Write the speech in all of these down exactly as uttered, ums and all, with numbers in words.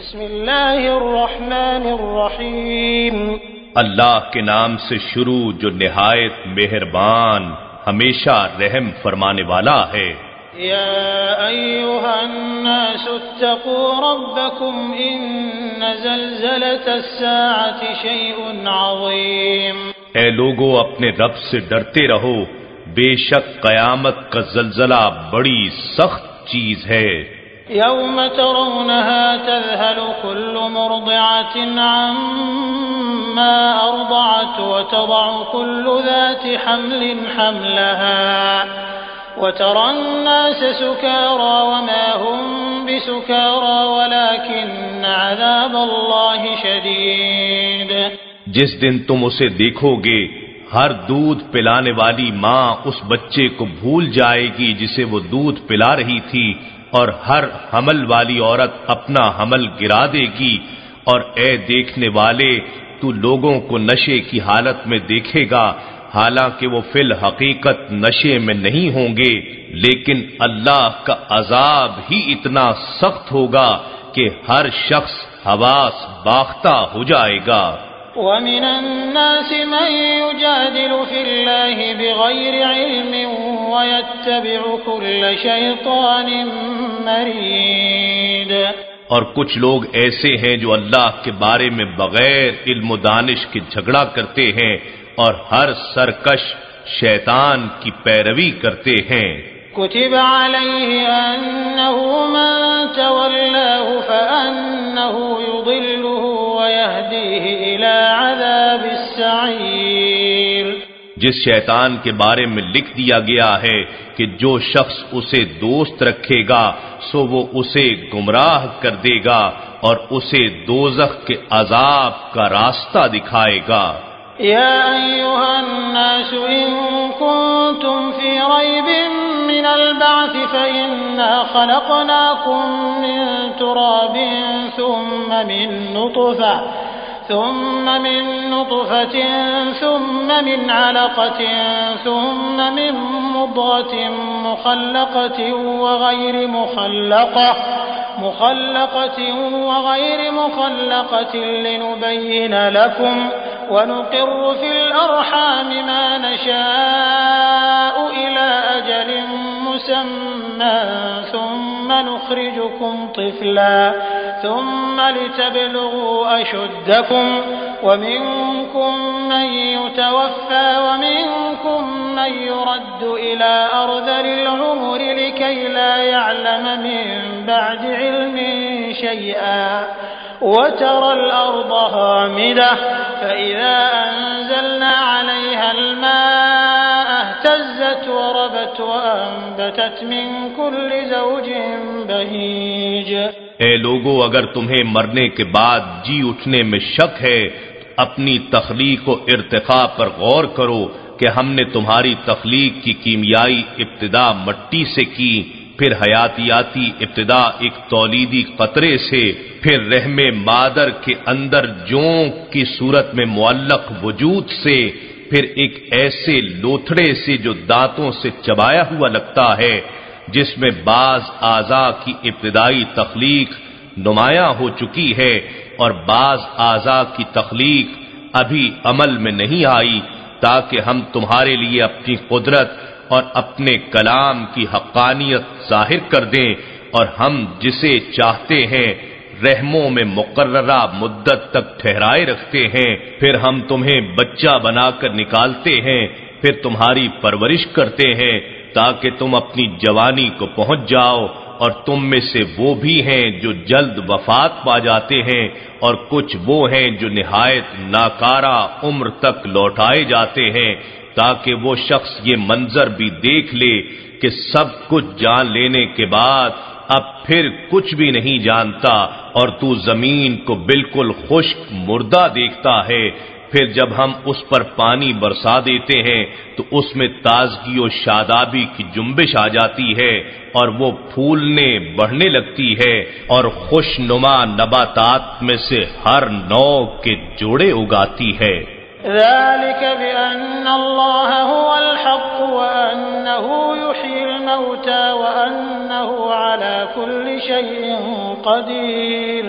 بسم اللہ الرحمن الرحیم اللہ کے نام سے شروع جو نہایت مہربان ہمیشہ رحم فرمانے والا ہے۔ یا ایھا الناس اتقوا ربکم ان زلزلۃ الساعۃ شیء عظیم۔ اے لوگو اپنے رب سے ڈرتے رہو، بے شک قیامت کا زلزلہ بڑی سخت چیز ہے۔ یوم ترونها تذهل كل مرضعة عما أرضعت وتضع كل ذات حمل حملها وترى الناس سكارى وما هم بسكارى ولكن عذاب الله شديد۔ جس دن تم اسے دیکھو گے، ہر دودھ پلانے والی ماں اس بچے کو بھول جائے گی جسے وہ دودھ پلا رہی تھی، اور ہر حمل والی عورت اپنا حمل گرا دے گی۔ اور اے دیکھنے والے، تو لوگوں کو نشے کی حالت میں دیکھے گا، حالانکہ وہ فی الحقیقت نشے میں نہیں ہوں گے، لیکن اللہ کا عذاب ہی اتنا سخت ہوگا کہ ہر شخص حواس باختہ ہو جائے گا۔ وَمِنَ النَّاسِ مَن يُجَادِلُ فِي اللَّهِ بِغَيْرِ عِلْمٍ وَيَتَّبِعُ كُلَّ شَيْطَانٍ مَّرِيدٍ۔ اور کچھ لوگ ایسے ہیں جو اللہ کے بارے میں بغیر علم و دانش کے جھگڑا کرتے ہیں اور ہر سرکش شیطان کی پیروی کرتے ہیں۔ كتب عليه أنه من تولاه فأنه يضله ويهديه إلى عذاب السعير۔ جس شیطان کے بارے میں لکھ دیا گیا ہے کہ جو شخص اسے دوست رکھے گا سو وہ اسے گمراہ کر دے گا اور اسے دوزخ کے عذاب کا راستہ دکھائے گا۔ یا ایھا الناس ان کنتم فی ریب من البعث فإنا خلقناكم من تراب ثم من نطفة ثم من نطفة ثم من علقة ثم من مضغة مخلقة وغير مخلقة مخلقة وغير مخلقة لنبين لكم ونقر في الأرحام ما نشاء إلى أجل مسمى ثم نخرجكم طفلا ثم لتبلغوا أشدكم ومنكم من يتوفى ومنكم من يرد إلى أرذل العمر لكي لا يعلم من بعد علم شيئا وترى الأرض هامدة فإذا أنزلنا عليها الماء اهتزت وربت وأنبتت من كل زوج بهيج۔ اے لوگو، اگر تمہیں مرنے کے بعد جی اٹھنے میں شک ہے تو اپنی تخلیق و ارتقاء پر غور کرو کہ ہم نے تمہاری تخلیق کی کیمیائی ابتدا مٹی سے کی، پھر حیاتیاتی ابتدا ایک تولیدی قطرے سے، پھر رحم مادر کے اندر جونک کی صورت میں معلق وجود سے، پھر ایک ایسے لوتھڑے سے جو دانتوں سے چبایا ہوا لگتا ہے، جس میں بعض اعضاء کی ابتدائی تخلیق نمایاں ہو چکی ہے اور بعض اعضاء کی تخلیق ابھی عمل میں نہیں آئی، تاکہ ہم تمہارے لیے اپنی قدرت اور اپنے کلام کی حقانیت ظاہر کر دیں، اور ہم جسے چاہتے ہیں رحموں میں مقررہ مدت تک ٹھہرائے رکھتے ہیں، پھر ہم تمہیں بچہ بنا کر نکالتے ہیں، پھر تمہاری پرورش کرتے ہیں تاکہ تم اپنی جوانی کو پہنچ جاؤ، اور تم میں سے وہ بھی ہیں جو جلد وفات پا جاتے ہیں، اور کچھ وہ ہیں جو نہایت ناکارہ عمر تک لوٹائے جاتے ہیں، تاکہ وہ شخص یہ منظر بھی دیکھ لے کہ سب کچھ جان لینے کے بعد اب پھر کچھ بھی نہیں جانتا، اور تو زمین کو بالکل خشک مردہ دیکھتا ہے۔ پھر جب ہم اس پر پانی برسا دیتے ہیں تو اس میں تازگی و شادابی کی جنبش آ جاتی ہے، اور وہ پھولنے بڑھنے لگتی ہے، اور خوش نما نباتات میں سے ہر نوع کے جوڑے اگاتی ہے۔ ذلك بأن الله هو الحق وأنه يحيي الموتى وأنه على كل شيء قدير۔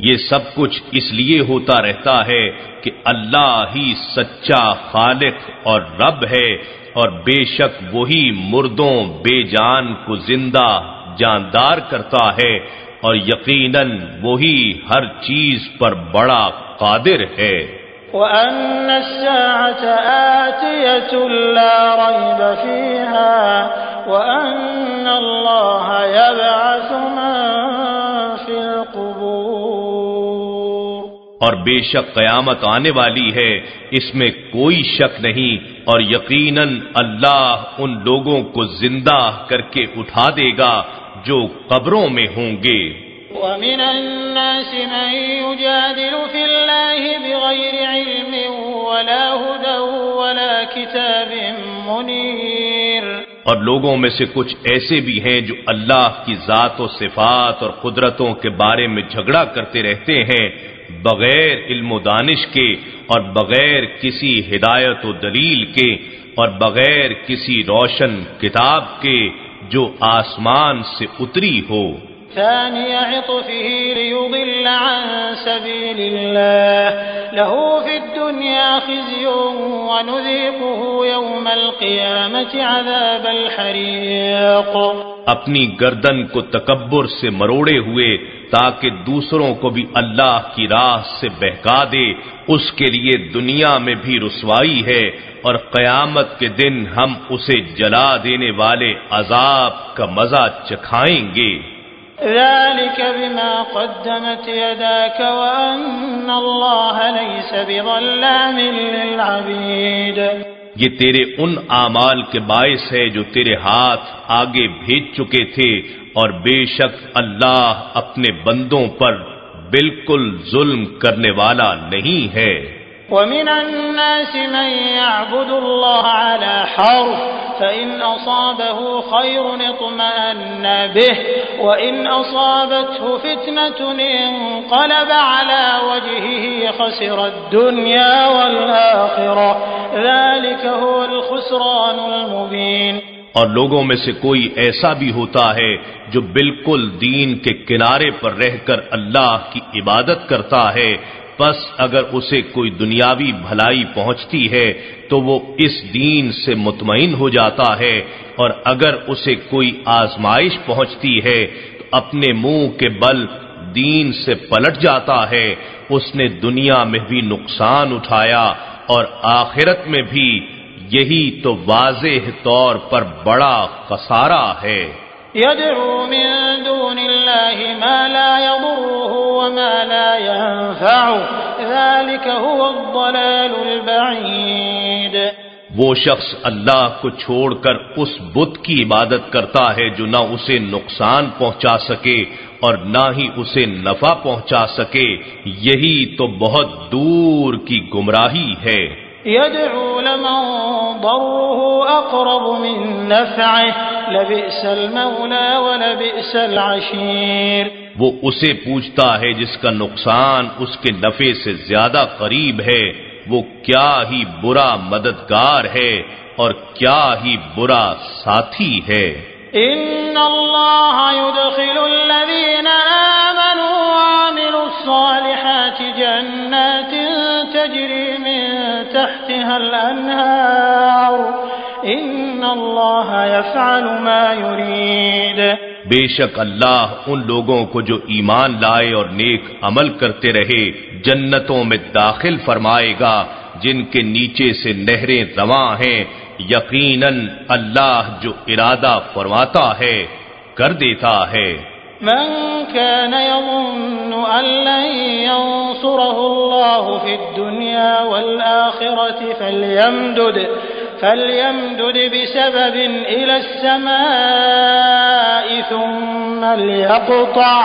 یہ سب کچھ اس لیے ہوتا رہتا ہے کہ اللہ ہی سچا خالق اور رب ہے، اور بے شک وہی مردوں بے جان کو زندہ جاندار کرتا ہے، اور یقیناً وہی ہر چیز پر بڑا قادر ہے۔ وَأَنَّ السَّاعَةَ آتِيَةٌ لَا رَيْبَ فِيهَا وَأَنَّ اللَّهَ يَبْعَثُ مَن فِي الْقُبُورِ، اور بے شک قیامت آنے والی ہے، اس میں کوئی شک نہیں، اور یقیناً اللہ ان لوگوں کو زندہ کر کے اٹھا دے گا جو قبروں میں ہوں گے۔ وَمِنَ النَّاسِ مَن يُجَادِلُ فِي اللَّهِ بِغَيْرِ عِلْمٍ وَلَا هُدًى وَلَا كِتَابٍ مُنِيرٍ، اور لوگوں میں سے کچھ ایسے بھی ہیں جو اللہ کی ذات و صفات اور قدرتوں کے بارے میں جھگڑا کرتے رہتے ہیں بغیر علم و دانش کے، اور بغیر کسی ہدایت و دلیل کے، اور بغیر کسی روشن کتاب کے جو آسمان سے اتری ہو۔ ثاني عطفه ليضل عن سبيل الله له في الدنيا خزي ونذيقه يوم القيامة عذاب الحريق، اپنی گردن کو تکبر سے مروڑے ہوئے تاکہ دوسروں کو بھی اللہ کی راہ سے بہکا دے، اس کے لیے دنیا میں بھی رسوائی ہے، اور قیامت کے دن ہم اسے جلا دینے والے عذاب کا مزہ چکھائیں گے۔ ذلك بما قدمت يداك وأن الله ليس بظلام للعبيد، یہ تیرے ان اعمال کے باعث ہے جو تیرے ہاتھ آگے بھیج چکے تھے، اور بے شک اللہ اپنے بندوں پر بالکل ظلم کرنے والا نہیں ہے۔ وَمِنَ النَّاسِ مَن يَعْبُدُ اللَّهَ عَلَى حَرْفٍ فَإِنْ أَصَابَهُ خَيْرٌ اطْمَأَنَّ بِهِ وَإِنْ أَصَابَتْهُ فِتْنَةٌ انقَلَبَ عَلَى وَجْهِهِ خَسِرَ الدُّنْيَا وَالْآخِرَةَ ذَلِكَ هُوَ الْخُسْرَانُ الْمُبِينُ، اور لوگوں میں سے کوئی ایسا بھی ہوتا ہے جو بالکل دین کے کنارے پر رہ کر اللہ کی عبادت کرتا ہے، بس اگر اسے کوئی دنیاوی بھلائی پہنچتی ہے تو وہ اس دین سے مطمئن ہو جاتا ہے، اور اگر اسے کوئی آزمائش پہنچتی ہے تو اپنے منہ کے بل دین سے پلٹ جاتا ہے۔ اس نے دنیا میں بھی نقصان اٹھایا اور آخرت میں بھی، یہی تو واضح طور پر بڑا خسارہ ہے۔ يدعو من دون الله ما لا يضره وما لا ينفعه ذلك هو الضلال البعيد، وہ شخص اللہ کو چھوڑ کر اس بت کی عبادت کرتا ہے جو نہ اسے نقصان پہنچا سکے اور نہ ہی اسے نفع پہنچا سکے، یہی تو بہت دور کی گمراہی ہے۔ يدعو لمن ضره أقرب من نفعه لبئس المولى ولبئس العشير، وہ اسے پوچھتا ہے جس کا نقصان اس کے نفع سے زیادہ قریب ہے، وہ کیا ہی برا مددگار ہے اور کیا ہی برا ساتھی ہے۔ ان اللہ يدخل الذین آمنوا وعملوا الصالحات جنات تجری من تحتها الانہار ان اللہ يفعل ما يريد، بے شک اللہ ان لوگوں کو جو ایمان لائے اور نیک عمل کرتے رہے جنتوں میں داخل فرمائے گا جن کے نیچے سے نہریں رواں ہیں، یقیناً اللہ جو ارادہ فرماتا ہے کر دیتا ہے۔ من كان يظن أن لن ينصره الله في الدنيا والآخرة فليمدد فليمدد بسبب إلى السماء ثم ليقطع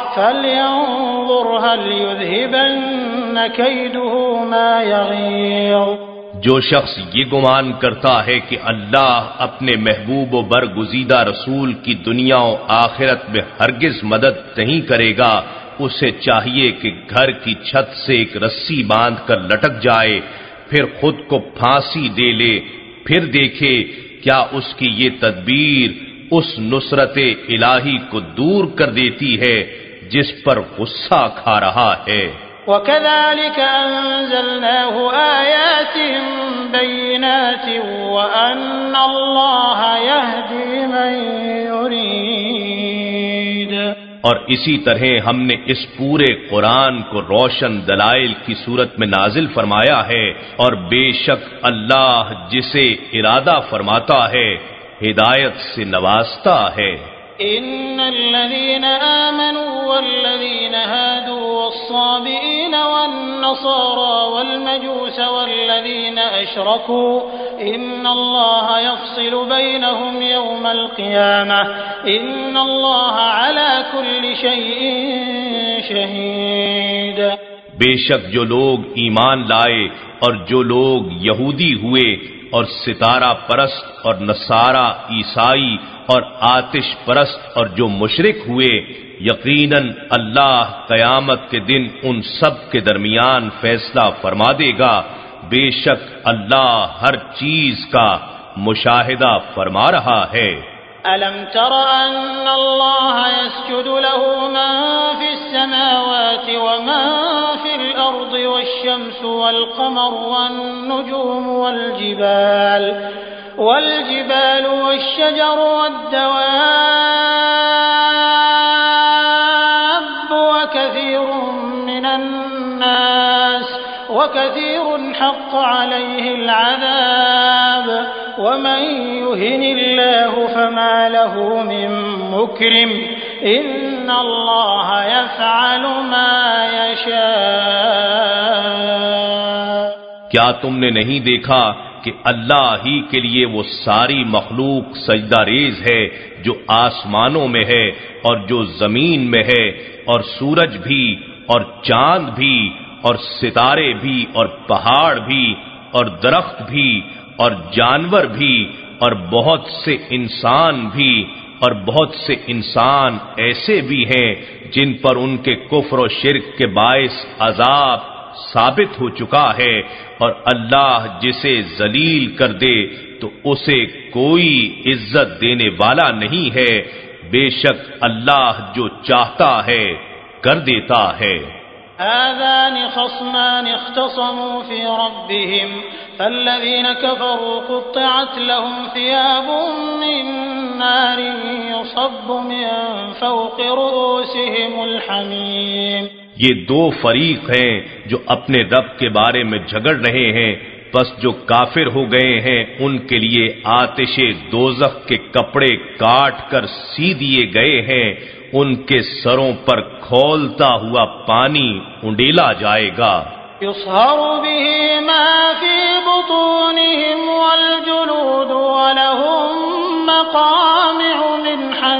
فلينظر هل يذهبن كيده ما يغيظ، جو شخص یہ گمان کرتا ہے کہ اللہ اپنے محبوب و برگزیدہ رسول کی دنیا و آخرت میں ہرگز مدد نہیں کرے گا، اسے چاہیے کہ گھر کی چھت سے ایک رسی باندھ کر لٹک جائے، پھر خود کو پھانسی دے لے، پھر دیکھے کیا اس کی یہ تدبیر اس نصرت الہی کو دور کر دیتی ہے جس پر غصہ کھا رہا ہے۔ وَكَذَلِكَ أَنزَلْنَاهُ آيَاتٍ بَيِّنَاتٍ وَأَنَّ اللَّهَ يَهْدِي مَن يُرِيدُ، اور اسی طرح ہم نے اس پورے قرآن کو روشن دلائل کی صورت میں نازل فرمایا ہے، اور بے شک اللہ جسے ارادہ فرماتا ہے ہدایت سے نوازتا ہے۔ إن الذين آمنوا والذين هادوا والصابئين والنصارى والمجوس والذين أشركوا إن الله يفصل بينهم يوم القيامة إن الله على كل شيء شهيد۔ بے شک جو لوگ ایمان لائے اور جو لوگ یہودی ہوئے اور ستارہ پرست اور نصارہ عیسائی اور آتش پرست اور جو مشرک ہوئے، یقیناً اللہ قیامت کے دن ان سب کے درمیان فیصلہ فرما دے گا، بے شک اللہ ہر چیز کا مشاہدہ فرما رہا ہے۔ أَلَمْ تَرَ أَنَّ اللَّهَ يَسْجُدُ لَهُ مَن فِي السَّمَاوَاتِ وَمَن فِي الْأَرْضِ وَالشَّمْسُ وَالْقَمَرُ وَالنُّجُومُ وَالْجِبَالُ وَالْجِبَالُ وَالشَّجَرُ وَالدَّوَابُّ وَكَثِيرٌ مِّنَ النَّاسِ وَكَثِيرٌ حَقَّ عَلَيْهِ الْعَذَابُ وَمَن يُهِنِ اللَّهُ فَمَا لَهُ مِن مُّكْرِمٍ إِنَّ اللَّهَ يَفْعَلُ مَا يَشَاءُ۔ کیا تم نے نہیں دیکھا کہ اللہ ہی کے لیے وہ ساری مخلوق سجدہ ریز ہے جو آسمانوں میں ہے اور جو زمین میں ہے، اور سورج بھی اور چاند بھی اور ستارے بھی اور پہاڑ بھی اور درخت بھی اور جانور بھی اور بہت سے انسان بھی، اور بہت سے انسان ایسے بھی ہیں جن پر ان کے کفر و شرک کے باعث عذاب ثابت ہو چکا ہے، اور اللہ جسے ذلیل کر دے تو اسے کوئی عزت دینے والا نہیں ہے، بے شک اللہ جو چاہتا ہے کر دیتا ہے۔ هذان خصمان اختصموا في ربهم فالذين كفروا قطعت لهم ثياب من نار يصب من فوق رؤوسهم الحميم۔ یہ دو فریق ہیں جو اپنے رب کے بارے میں جھگڑ رہے ہیں، بس جو کافر ہو گئے ہیں ان کے لیے آتش دوزخ کے کپڑے کاٹ کر سی دیے گئے ہیں، ان کے سروں پر کھولتا ہوا پانی انڈیلا جائے گا۔ يصهر به ما في بطونهم والجلود ولهم مقامع من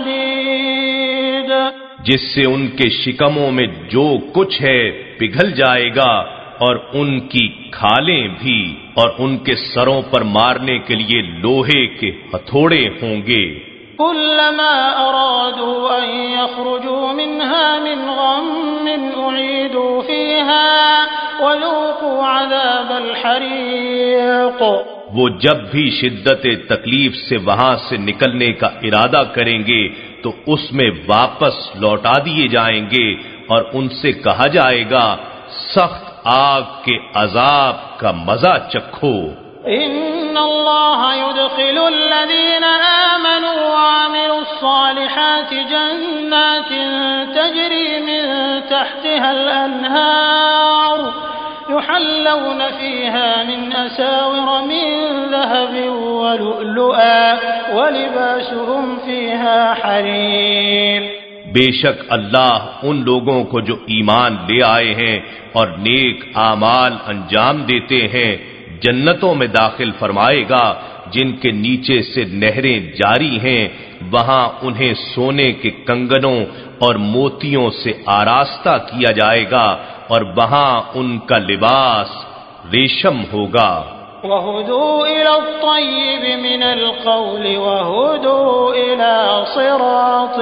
حديد، جس سے ان کے شکموں میں جو کچھ ہے پگھل جائے گا، اور ان کی کھالیں بھی، اور ان کے سروں پر مارنے کے لیے لوہے کے ہتھوڑے ہوں گے۔ كلما أرادوا أن يخرجوا منها من غم أعيدوا فيها وذوقوا عذاب الحريق۔ وہ جب بھی شدت تکلیف سے وہاں سے نکلنے کا ارادہ کریں گے تو اس میں واپس لوٹا دیے جائیں گے، اور ان سے کہا جائے گا سخت آگ کے عذاب کا مزہ چکھو۔ ان اللہ يدخل الذین آمنوا وعملوا الصالحات جنات تجری من تحتها الانہار يحلون فيها من أساور من ذهب ولؤلؤا ولباسهم فيها حرير۔ بے شک اللہ ان لوگوں کو جو ایمان لے آئے ہیں اور نیک اعمال انجام دیتے ہیں جنتوں میں داخل فرمائے گا جن کے نیچے سے نہریں جاری ہیں، وہاں انہیں سونے کے کنگنوں اور موتیوں سے آراستہ کیا جائے گا، اور وہاں ان کا لباس ریشم ہوگا۔ وَهُدُوا إِلَى الطَّيِّبِ مِنَ الْقَوْلِ وَهُدُوا إِلَى صِرَاطِ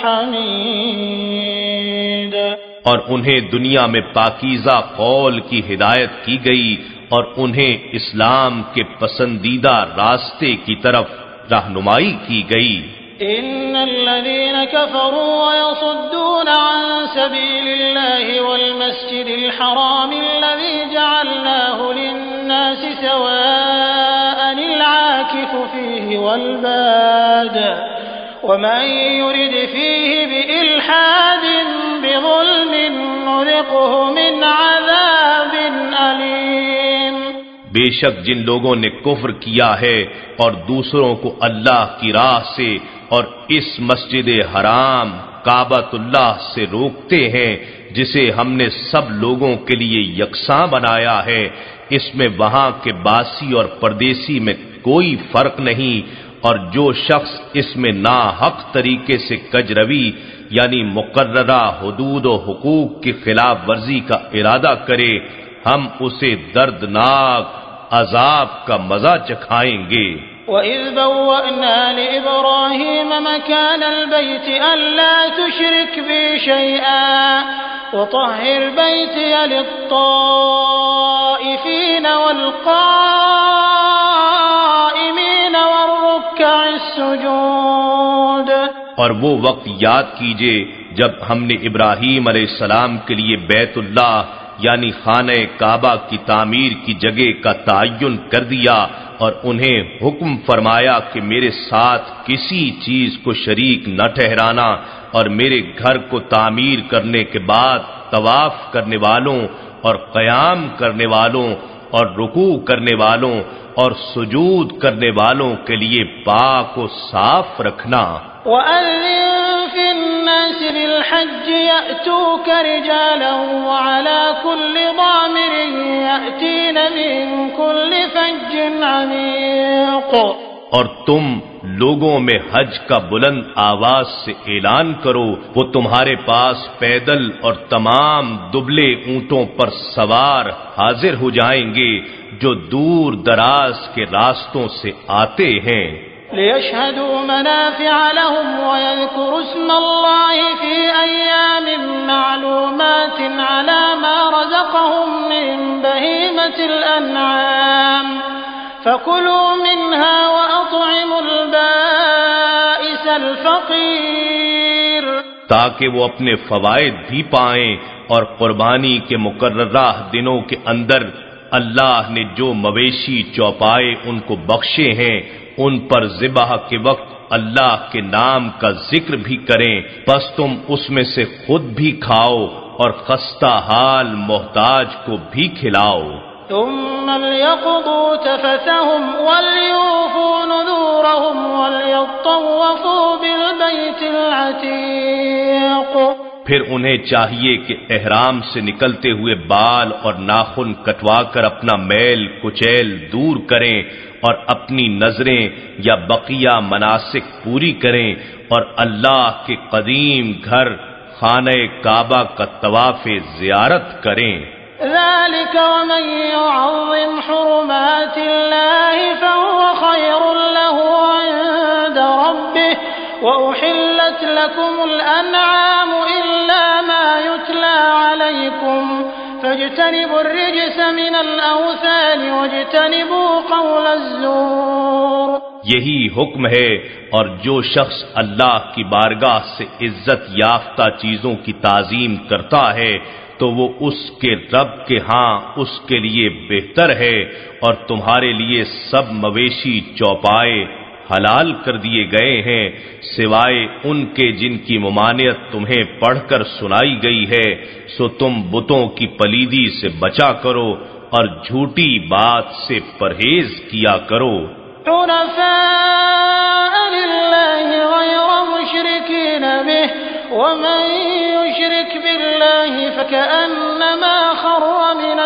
الْحَمِيدِ۔ اور انہیں دنیا میں پاکیزہ قول کی ہدایت کی گئی، اور انہیں اسلام کے پسندیدہ راستے کی طرف رہنمائی کی گئی۔ إن الذين كفروا ويصدون عن سبيل الله والمسجد الحرام الذي جعلناه للناس سواء العاكف فيه والباد ومن يرد فيه بإلحاد بظلم نذقه من عذاب أليم۔ بے شک جن لوگوں نے کفر کیا ہے اور دوسروں کو اللہ کی راہ سے اور اس مسجد حرام کعبۃ اللہ سے روکتے ہیں جسے ہم نے سب لوگوں کے لیے یکساں بنایا ہے، اس میں وہاں کے باسی اور پردیسی میں کوئی فرق نہیں، اور جو شخص اس میں ناحق طریقے سے کجروی یعنی مقررہ حدود و حقوق کی خلاف ورزی کا ارادہ کرے ہم اسے دردناک عذاب کا مزہ چکھائیں گے۔ وَإِذْ بَوَّأْنَا لِإِبْرَاهِيمَ مَكَانَ الْبَيْتِ أَلَّا تُشْرِكْ بِي شَيْئًا وَطَهِّرْ بَيْتِيَ لِلطَّائِفِينَ وَالْقَائِمِينَ وَالرُّكَّعِ السُّجُودِ۔ اور وہ وقت یاد کیجئے جب ہم نے ابراہیم علیہ السلام کے لیے بیت اللہ یعنی خانہ کعبہ کی تعمیر کی جگہ کا تعین کر دیا اور انہیں حکم فرمایا کہ میرے ساتھ کسی چیز کو شریک نہ ٹھہرانا، اور میرے گھر کو تعمیر کرنے کے بعد طواف کرنے والوں اور قیام کرنے والوں اور رکوع کرنے والوں اور سجود کرنے والوں کے لیے پاک و صاف رکھنا۔ وَأَذِّن فِي النَّاسِ بِالْحَجِّ يَأْتُوكَ رِجَالًا وَعَلَى كُلِّ ضَامِرٍ يَأْتِينَ مِنْ كُلِّ فَجٍّ عَمِيقٍ۔ اور تم لوگوں میں حج کا بلند آواز سے اعلان کرو، وہ تمہارے پاس پیدل اور تمام دبلے اونٹوں پر سوار حاضر ہو جائیں گے جو دور دراز کے راستوں سے آتے ہیں۔ لِيَشْهَدُوا مَنَافِعَ لَهُمْ وَيَذْكُرُوا اسْمَ اللَّهِ فِي أَيَّامٍ مَّعْلُومَاتٍ عَلَى مَا رَزَقَهُم مِّن بَهِيمَةِ الْأَنْعَامِ فَكُلُوا مِنْهَا وَأَطْعِمُوا الْبَائِسَ الْفَقِيرَ، تاکہ وہ اپنے فوائد بھی پائیں، اور قربانی کے مقررہ دنوں کے اندر اللہ نے جو مویشی چوپائے ان کو بخشے ہیں ان پر ذبح کے وقت اللہ کے نام کا ذکر بھی کریں، پس تم اس میں سے خود بھی کھاؤ اور خستہ حال محتاج کو بھی کھلاؤ۔ ثم ليقضوا تفثهم وليوفوا نذورهم وليطوفوا بالبيت العتيق۔ پھر انہیں چاہیے کہ احرام سے نکلتے ہوئے بال اور ناخن کٹوا کر اپنا میل کچیل دور کریں اور اپنی نظریں یا بقیہ مناسک پوری کریں اور اللہ کے قدیم گھر خانہ کعبہ کا طواف زیارت کریں۔ ذلك ومن يعظم حرمات الله فهو خير له عند ربه وأحلت لكم الأنعام إلا ما يتلى عليكم فاجتنبوا الرجس من الأوثان واجتنبوا قول الزور۔ یہی حکم ہے، اور جو شخص اللہ کی بارگاہ سے عزت یافتہ چیزوں کی تعظیم کرتا ہے تو وہ اس کے رب کے ہاں اس کے لیے بہتر ہے، اور تمہارے لیے سب مویشی چوپائے حلال کر دیے گئے ہیں سوائے ان کے جن کی ممانعت تمہیں پڑھ کر سنائی گئی ہے، سو تم بتوں کی پلیدی سے بچا کرو اور جھوٹی بات سے پرہیز کیا کرو۔ حنفاء لله غير مشركين به ومن يشرك بالله فكأنما خر من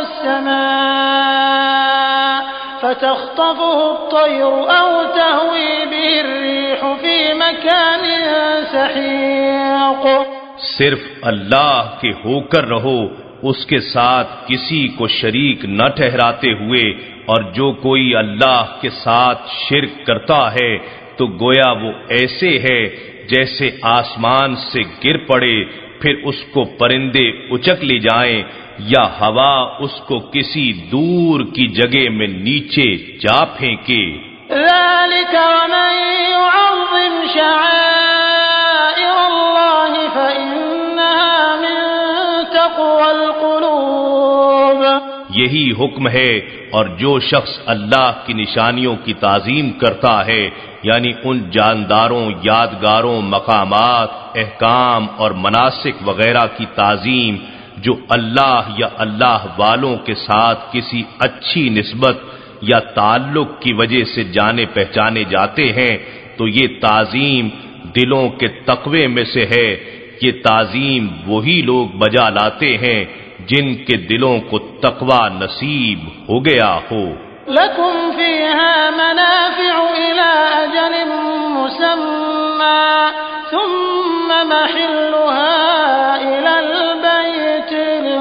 السماء فتخطفه الطير أو تهوي به الريح في مكان سحيق۔ صرف اللہ کے ہو کر رہو، اس کے ساتھ کسی کو شریک نہ ٹھہراتے ہوئے، اور جو کوئی اللہ کے ساتھ شرک کرتا ہے تو گویا وہ ایسے ہے جیسے آسمان سے گر پڑے پھر اس کو پرندے اچک لے جائیں یا ہوا اس کو کسی دور کی جگہ میں نیچے جا پھینکے۔ ذلك ومن يعظم شعائر الله فإنها من تقوى القلوب. یہی حکم ہے، اور جو شخص اللہ کی نشانیوں کی تعظیم کرتا ہے، یعنی ان جانداروں، یادگاروں، مقامات، احکام اور مناسک وغیرہ کی تعظیم جو اللہ یا اللہ والوں کے ساتھ کسی اچھی نسبت یا تعلق کی وجہ سے جانے پہچانے جاتے ہیں، تو یہ تعظیم دلوں کے تقوی میں سے ہے. یہ تعظیم وہی لوگ بجا لاتے ہیں جن کے دلوں کو تقوی نصیب ہو گیا ہو. لكم فيها منافع إلى أجل مسمى ثم محلها إلى البيت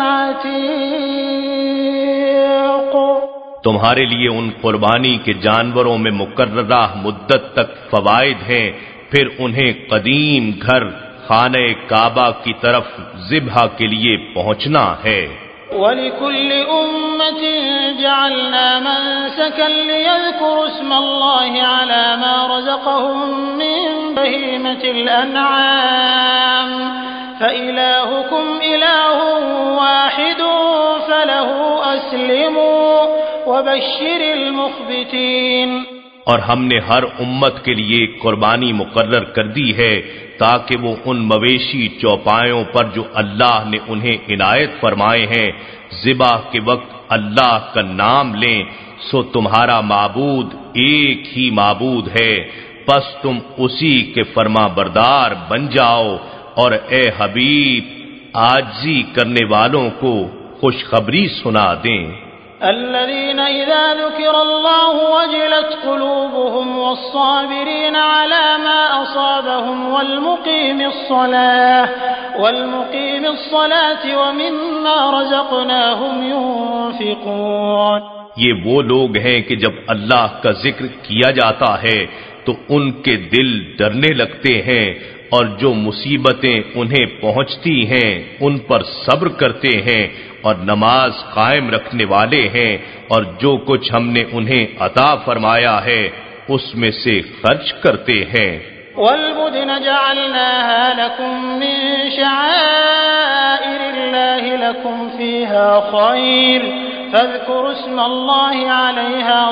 العتيق. تمہارے لیے ان قربانی کے جانوروں میں مقررہ مدت تک فوائد ہیں، پھر انہیں قدیم گھر خانہ کعبہ کی طرف ذبح کے لیے پہنچنا ہے. وَلِكُلِّ أُمَّةٍ جَعَلْنَا مَنسَكًا لِيَذْكُرُوا اسْمَ اللَّهِ عَلَى مَا رَزَقَهُم مِّن بَهِيمَةِ الْأَنْعَامِ فَإِلَٰهُكُمْ إِلَٰهٌ وَاحِدٌ فَلَهُ أَسْلِمُوا وَبَشِّرِ الْمُخْبِتِينَ. اور ہم نے ہر امت کے لیے قربانی مقرر کر دی ہے تاکہ وہ ان مویشی چوپایوں پر جو اللہ نے انہیں عنایت فرمائے ہیں ذبح کے وقت اللہ کا نام لیں. سو تمہارا معبود ایک ہی معبود ہے، پس تم اسی کے فرما بردار بن جاؤ. اور اے حبیب عاجزی کرنے والوں کو خوشخبری سنا دیں. الذين إذا ذكر الله وجلت قلوبهم والصابرين على ما أصابهم والمقيم الصلاة والمقيم الصلاة ومما رزقناهم ينفقون. یہ وہ لوگ ہیں کہ جب اللہ کا ذکر کیا جاتا ہے تو ان کے دل ڈرنے لگتے ہیں، اور جو مصیبتیں انہیں پہنچتی ہیں ان پر صبر کرتے ہیں، اور نماز قائم رکھنے والے ہیں، اور جو کچھ ہم نے انہیں عطا فرمایا ہے اس میں سے خرچ کرتے ہیں. والبدن جعلناها لكم من شعائر الله لكم فيها خير فاذكروا اسم الله عليها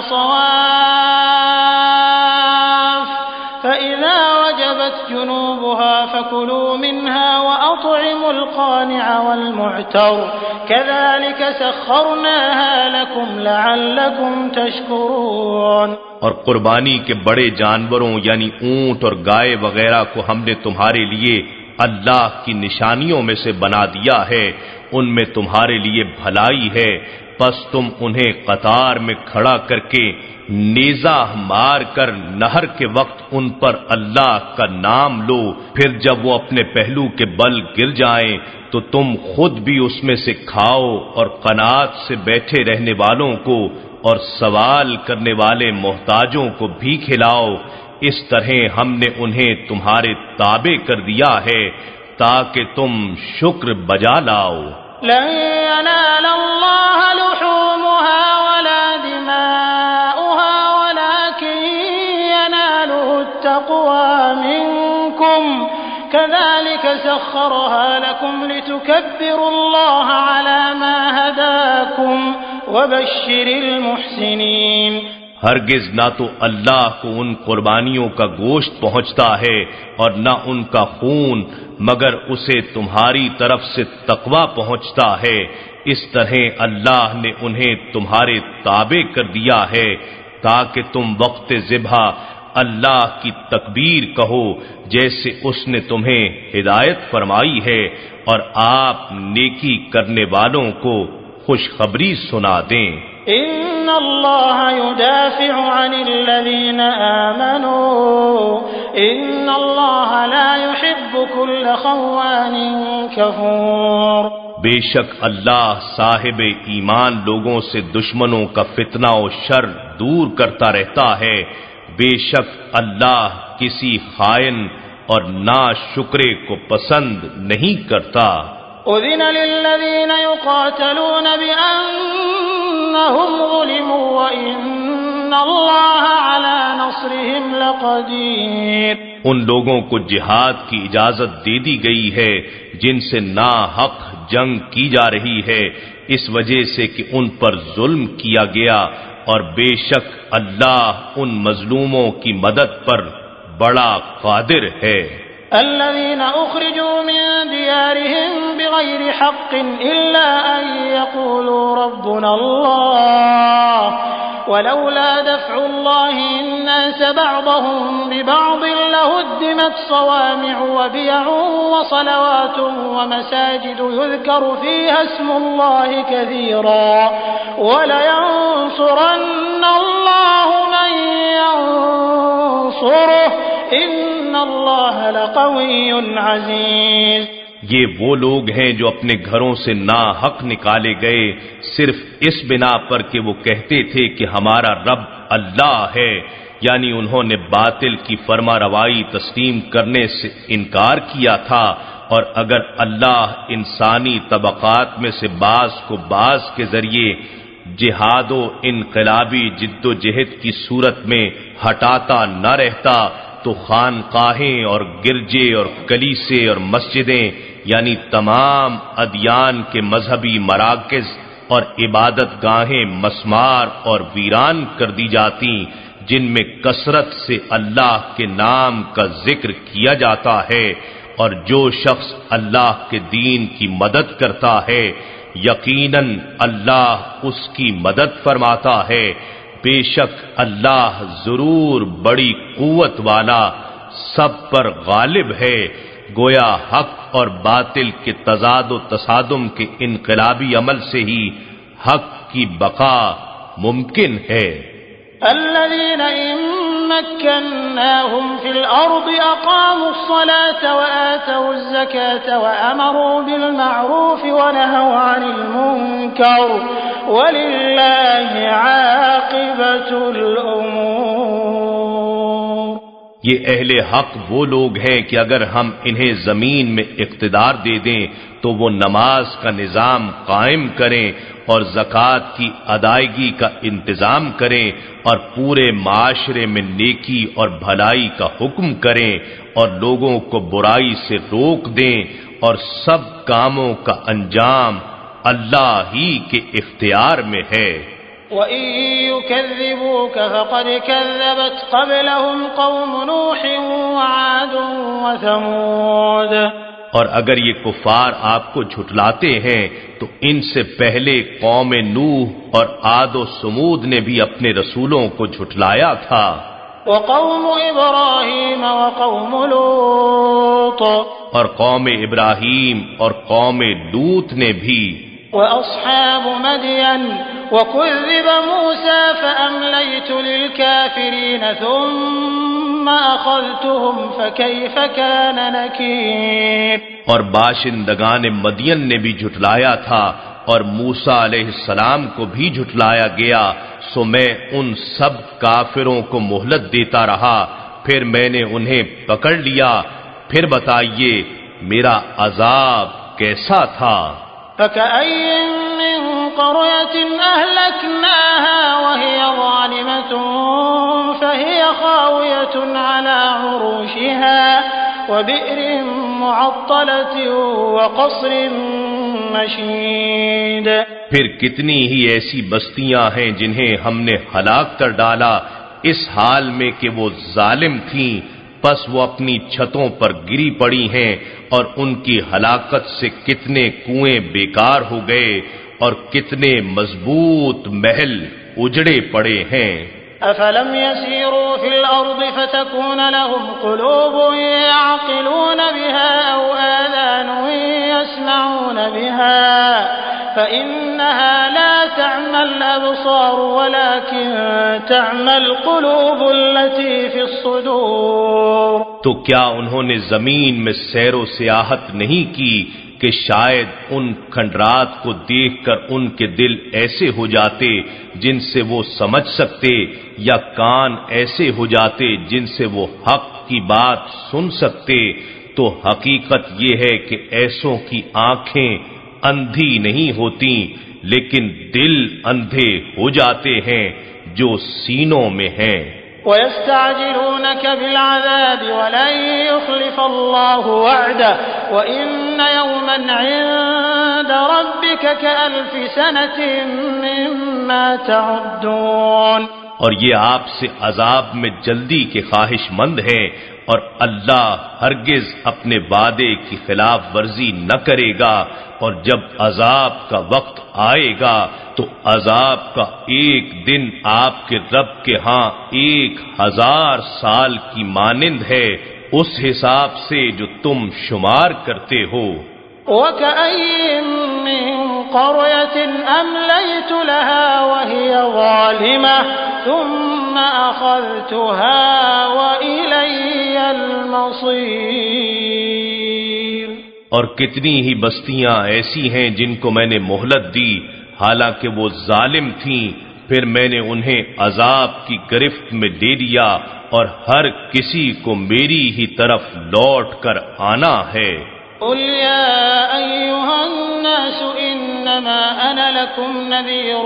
صواف فإذا وجبت جنوبها فكلوا منها وأطعموا القانع والمعتر كذلك سخرناها لكم لعلكم تشكرون. اور قربانی کے بڑے جانوروں یعنی اونٹ اور گائے وغیرہ کو ہم نے تمہارے لیے اللہ کی نشانیوں میں سے بنا دیا ہے، ان میں تمہارے لیے بھلائی ہے. پس تم انہیں قطار میں کھڑا کر کے نیزہ مار کر نہر کے وقت ان پر اللہ کا نام لو، پھر جب وہ اپنے پہلو کے بل گر جائیں تو تم خود بھی اس میں سے کھاؤ، اور قناعت سے بیٹھے رہنے والوں کو اور سوال کرنے والے محتاجوں کو بھی کھلاؤ. اس طرح ہم نے انہیں تمہارے تابع کر دیا ہے تاکہ تم شکر بجا لاؤ. لن ينال الله لحومها ولا دماؤها ولكن يناله التقوى منكم كذلك سخرها لكم لتكبروا الله على ما هداكم وبشر المحسنين. ہرگز نہ تو اللہ کو ان قربانیوں کا گوشت پہنچتا ہے اور نہ ان کا خون، مگر اسے تمہاری طرف سے تقوی پہنچتا ہے. اس طرح اللہ نے انہیں تمہارے تابع کر دیا ہے تاکہ تم وقت ذبح اللہ کی تکبیر کہو جیسے اس نے تمہیں ہدایت فرمائی ہے، اور آپ نیکی کرنے والوں کو خوشخبری سنا دیں. ان اللہ يدافع عن الذین آمنوا ان اللہ لا يحب كل خوان کفور. بے شک اللہ صاحب ایمان لوگوں سے دشمنوں کا فتنہ و شر دور کرتا رہتا ہے. بے شک اللہ کسی خائن اور ناشکرے کو پسند نہیں کرتا. اذن للذین یقاتلون بأنہم ظلموا وإن اللہ علی نصرهم لقدير۔ ان لوگوں کو جہاد کی اجازت دے دی گئی ہے جن سے ناحق جنگ کی جا رہی ہے، اس وجہ سے کہ ان پر ظلم کیا گیا، اور بے شک اللہ ان مظلوموں کی مدد پر بڑا قادر ہے۔ الذين أخرجوا من ديارهم بغير حق إلا أن يقولوا ربنا الله ولولا دفع الله الناس بعضهم ببعض لهدمت صوامع وبيع وصلوات ومساجد يذكر فيها اسم الله كثيرا ولينصرن الله من ينصره ان اللہ لقوی عزیز۔ یہ وہ لوگ ہیں جو اپنے گھروں سے ناحق نکالے گئے صرف اس بنا پر کہ وہ کہتے تھے کہ ہمارا رب اللہ ہے، یعنی انہوں نے باطل کی فرما روائی تسلیم کرنے سے انکار کیا تھا، اور اگر اللہ انسانی طبقات میں سے بعض کو بعض کے ذریعے جہاد و انقلابی جد و جہد کی صورت میں ہٹاتا نہ رہتا تو خانقاہیں اور گرجے اور کلیسے اور مسجدیں یعنی تمام ادیان کے مذہبی مراکز اور عبادت گاہیں مسمار اور ویران کر دی جاتی، جن میں کثرت سے اللہ کے نام کا ذکر کیا جاتا ہے، اور جو شخص اللہ کے دین کی مدد کرتا ہے یقیناً اللہ اس کی مدد فرماتا ہے، بے شک اللہ ضرور بڑی قوت والا سب پر غالب ہے۔ گویا حق اور باطل کے تضاد و تصادم کے انقلابی عمل سے ہی حق کی بقا ممکن ہے۔ الذين إن مكناهم في الأرض أقاموا الصلاة وآتوا الزكاة وأمروا بالمعروف ونهوا عن المنكر ولله عاقبة الأمور۔ یہ اہل حق وہ لوگ ہیں کہ اگر ہم انہیں زمین میں اقتدار دے دیں تو وہ نماز کا نظام قائم کریں اور زکوٰۃ کی ادائیگی کا انتظام کریں اور پورے معاشرے میں نیکی اور بھلائی کا حکم کریں اور لوگوں کو برائی سے روک دیں، اور سب کاموں کا انجام اللہ ہی کے اختیار میں ہے۔ وَإِن يُكَذِّبُوكَ فَقَدْ كَذَّبَتْ قَبْلَهُمْ قَوْمُ نُوحٍ وَعَادٌ وَثَمُودَ، اور اگر یہ کفار آپ کو جھٹلاتے ہیں تو ان سے پہلے قوم نوح اور عاد و سمود نے بھی اپنے رسولوں کو جھٹلایا تھا۔ وَقَوْمُ إِبْرَاهِيمَ وَقَوْمُ لُوطٍ، اور قوم ابراہیم اور قوم لوط نے بھی۔ وَأَصْحَابُ مَدْيَنَ وَكُذِّبَ مُوسَى فَأَمْلَيْتُ لِلْكَافِرِينَ ثُمَّ أَخَذْتُهُمْ فَكَيْفَ كَانَ نَكِيرِ۔ اور باشندگان مدین نے بھی جھٹلایا تھا اور موسیٰ علیہ السلام کو بھی جھٹلایا گیا، سو میں ان سب کافروں کو مہلت دیتا رہا، پھر میں نے انہیں پکڑ لیا، پھر بتائیے میرا عذاب کیسا تھا۔ فَكَأَيٍّ مِّن قَرْيَةٍ أَهْلَكْنَاهَا وَهِيَ ظَالِمَةٌ فَهِيَ خَاوِيَةٌ عَلَى عُرُوشِهَا وَبِئْرٍ مُّعَطَّلَةٍ وَقَصْرٍ مَّشِيدٍ۔ پھر کتنی ہی ایسی بستیاں ہیں جنہیں ہم نے ہلاک کر ڈالا اس حال میں کہ وہ ظالم تھیں، پس وہ اپنی چھتوں پر گری پڑی ہیں، اور ان کی ہلاکت سے کتنے کنویں بیکار ہو گئے اور کتنے مضبوط محل اجڑے پڑے ہیں۔ أفلم يسيروا في الأرض فتكون لهم قلوب يعقلون بها أو آذان يسمعون بها فإنها لا تعمى الأبصار ولكن تعمى القلوب التي في الصدور۔ تو کیا انہوں نے زمین میں سیر و سیاحت نہیں کی کہ شاید ان کھنڈرات کو دیکھ کر ان کے دل ایسے ہو جاتے جن سے وہ سمجھ سکتے، یا کان ایسے ہو جاتے جن سے وہ حق کی بات سن سکتے؟ تو حقیقت یہ ہے کہ ایسوں کی آنکھیں اندھی نہیں ہوتی لیکن دل اندھے ہو جاتے ہیں جو سینوں میں ہیں۔ وَيَسْتَعْجِلُونَكَ بِالْعَذَابِ وَلَن يُخْلِفَ اللَّهُ وَعْدَهُ وَإِنَّ يَوْمًا عِندَ رَبِّكَ كَأَلْفِ سَنَةٍ مِّمَّا تَعُدُّونَ۔ اور یہ آپ سے عذاب میں جلدی کے خواہش مند ہیں، اور اللہ ہرگز اپنے وعدے کی خلاف ورزی نہ کرے گا، اور جب عذاب کا وقت آئے گا تو عذاب کا ایک دن آپ کے رب کے ہاں ایک ہزار سال کی مانند ہے، اس حساب سے جو تم شمار کرتے ہو۔ وَكَأَيٍّ مِّن قَرْيَةٍ أَمْلَيْتُ لَهَا وَهِيَ ظَالِمَةٌ ثُمَّ أَخَذْتُهَا وَإِلَيَّ الْمَصِيرُ۔ اور کتنی ہی بستیاں ایسی ہیں جن کو میں نے مہلت دی حالانکہ وہ ظالم تھیں، پھر میں نے انہیں عذاب کی گرفت میں لے لیا، اور ہر کسی کو میری ہی طرف لوٹ کر آنا ہے۔ قل يا أيها الناس إنما أنا لكم نذير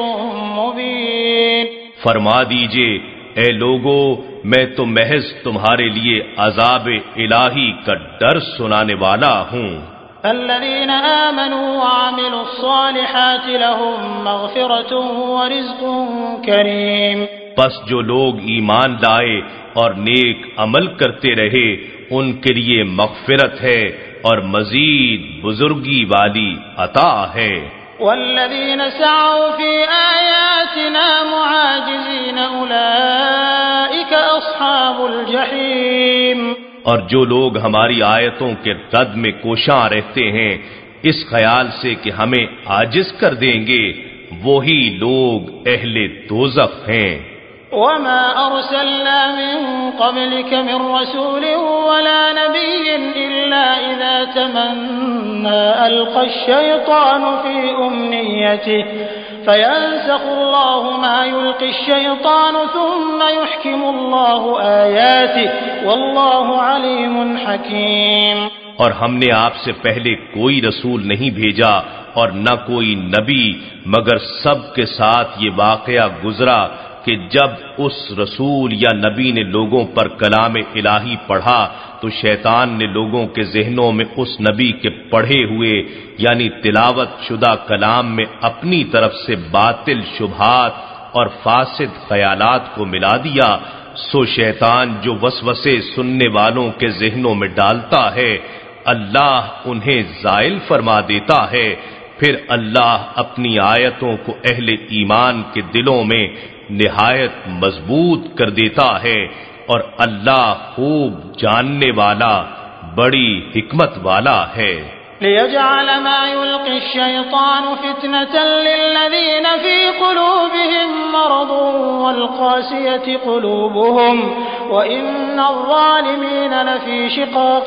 مبين۔ فرما دیجئے اے لوگو، میں تو محض تمہارے لیے عذاب الہی کا ڈر سنانے والا ہوں۔ الذين آمنوا وعملوا الصالحات لهم مغفرة ورزق كريم۔ پس جو لوگ ایمان لائے اور نیک عمل کرتے رہے ان کے لیے مغفرت ہے اور مزید بزرگی والی عطا ہے۔ والذین سعوا فی آیاتنا معاجزین اولئک اصحاب الجحیم۔ اور جو لوگ ہماری آیتوں کے رد میں کوشاں رہتے ہیں اس خیال سے کہ ہمیں عاجز کر دیں گے، وہی لوگ اہل دوزخ ہیں۔ وما أرسلنا من قبلك من رسول ولا نبي إلا إذا تمنى ألقى الشيطان في أمنيته فينسخ الله ما يلقي الشيطان ثم يحكم الله آياته والله عليم حكيم۔ اور ہم نے آپ سے پہلے کوئی رسول نہیں بھیجا اور نہ کوئی نبی، مگر سب کے ساتھ یہ واقعہ گزرا کہ جب اس رسول یا نبی نے لوگوں پر کلام الہی پڑھا تو شیطان نے لوگوں کے ذہنوں میں اس نبی کے پڑھے ہوئے یعنی تلاوت شدہ کلام میں اپنی طرف سے باطل شبہات اور فاسد خیالات کو ملا دیا، سو شیطان جو وسوسے سننے والوں کے ذہنوں میں ڈالتا ہے اللہ انہیں زائل فرما دیتا ہے، پھر اللہ اپنی آیتوں کو اہل ایمان کے دلوں میں نہایت مضبوط کر دیتا ہے، اور اللہ خوب جاننے والا بڑی حکمت والا ہے۔ ليجعل ما يلقي الشيطان فتنة للذين في قلوبهم مرض والقاسية قلوبهم وإن الظالمين لفي شقاق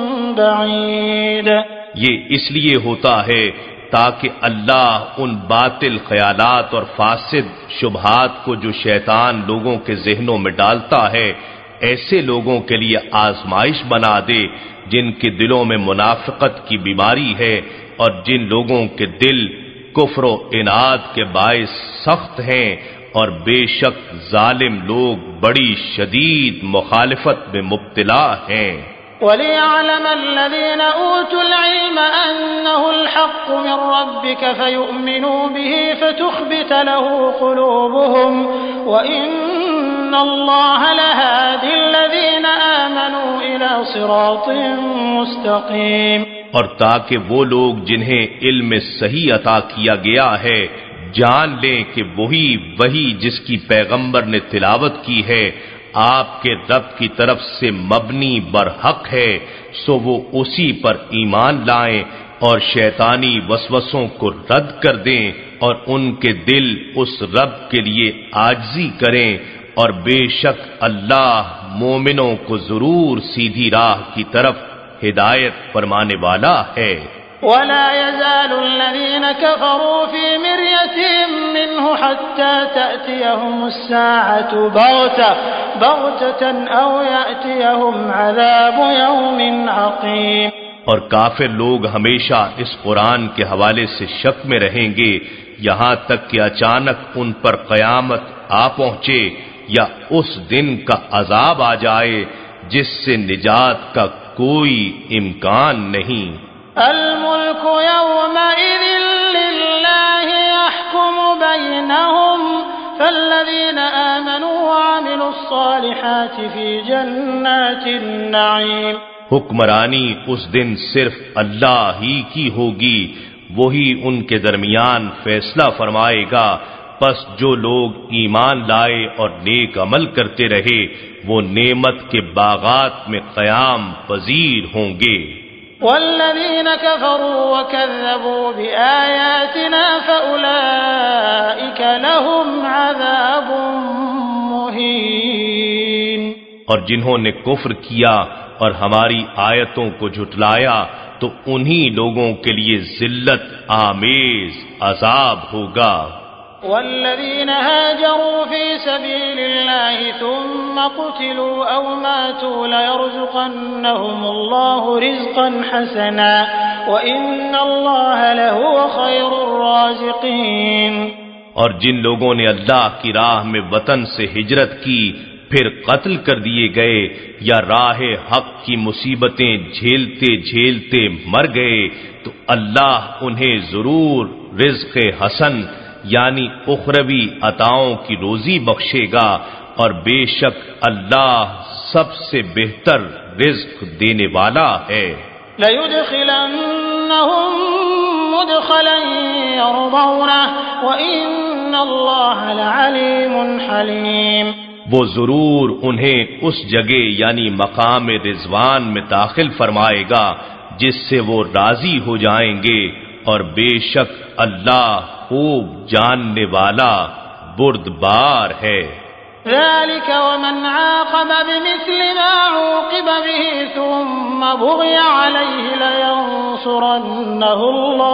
بعيد۔ یہ اس لیے ہوتا ہے تاکہ اللہ ان باطل خیالات اور فاسد شبہات کو جو شیطان لوگوں کے ذہنوں میں ڈالتا ہے ایسے لوگوں کے لیے آزمائش بنا دے جن کے دلوں میں منافقت کی بیماری ہے اور جن لوگوں کے دل کفر و عناد کے باعث سخت ہیں، اور بے شک ظالم لوگ بڑی شدید مخالفت میں مبتلا ہیں۔ وَلِيَعْلَمَ الَّذِينَ أُوتُوا الْعِلْمَ أَنَّهُ الْحَقُّ مِنْ رَبِّكَ فَيُؤْمِنُوا بِهِ فَتُخْبِتَ لَهُ قُلُوبُهُمْ وَإِنَّ اللَّهَ لَهَادِي الَّذِينَ آمَنُوا إِلَى صِرَاطٍ مُسْتَقِيمٍ۔ اور تاکہ وہ لوگ جنہیں علم صحیح عطا کیا گیا ہے جان لیں کہ وہی وہی جس کی پیغمبر نے تلاوت کی ہے آپ کے رب کی طرف سے مبنی برحق ہے، سو وہ اسی پر ایمان لائیں اور شیطانی وسوسوں کو رد کر دیں اور ان کے دل اس رب کے لیے عاجزی کریں، اور بے شک اللہ مومنوں کو ضرور سیدھی راہ کی طرف ہدایت فرمانے والا ہے۔ ولا يزال الذين كفروا في مرية منه حتى تأتيهم الساعة بغتة بغتة أو يأتيهم عذاب يوم عقيم۔ اور کافر لوگ ہمیشہ اس قرآن کے حوالے سے شک میں رہیں گے یہاں تک کہ اچانک ان پر قیامت آ پہنچے یا اس دن کا عذاب آ جائے جس سے نجات کا کوئی امکان نہیں۔ الملك يومئذ لله يحكم بينهم فالذين آمنوا وعملوا الصالحات في جنات النعيم۔ حکمرانی اس دن صرف اللہ ہی کی ہوگی، وہی ان کے درمیان فیصلہ فرمائے گا، پس جو لوگ ایمان لائے اور نیک عمل کرتے رہے وہ نعمت کے باغات میں قیام پذیر ہوں گے۔ والذين كفروا وكذبوا بآياتنا فأولئك لهم عذاب مهين۔ اور جنہوں نے کفر کیا اور ہماری آیتوں کو جھٹلایا تو انہی لوگوں کے لیے ذلت آمیز عذاب ہوگا۔ والذين هاجروا في سبيل الله ثم قتلوا أو ماتوا ليرزقنهم الله رزقا حسنا وإن الله لهو خير الرازقين۔ اور جن لوگوں نے اللہ کی راہ میں وطن سے ہجرت کی پھر قتل کر دیے گئے یا راہ حق کی مصیبتیں جھیلتے جھیلتے مر گئے تو اللہ انہیں ضرور رزق حسن یعنی اخروی عطاؤں کی روزی بخشے گا، اور بے شک اللہ سب سے بہتر رزق دینے والا ہے۔ لَيُدْخِلَنَّهُمْ مُدْخَلًا يَرْضَوْنَهُ وَإِنَّ اللَّهَ لَعَلِيمٌ حَلِيمٌ۔ وہ ضرور انہیں اس جگہ یعنی مقام رضوان میں داخل فرمائے گا جس سے وہ راضی ہو جائیں گے، اور بے شک اللہ خوب جاننے والا بردبار ہے۔ ذلك ومن عاقب بمثل ما عوقب به ثم بغي عليه لينصرنه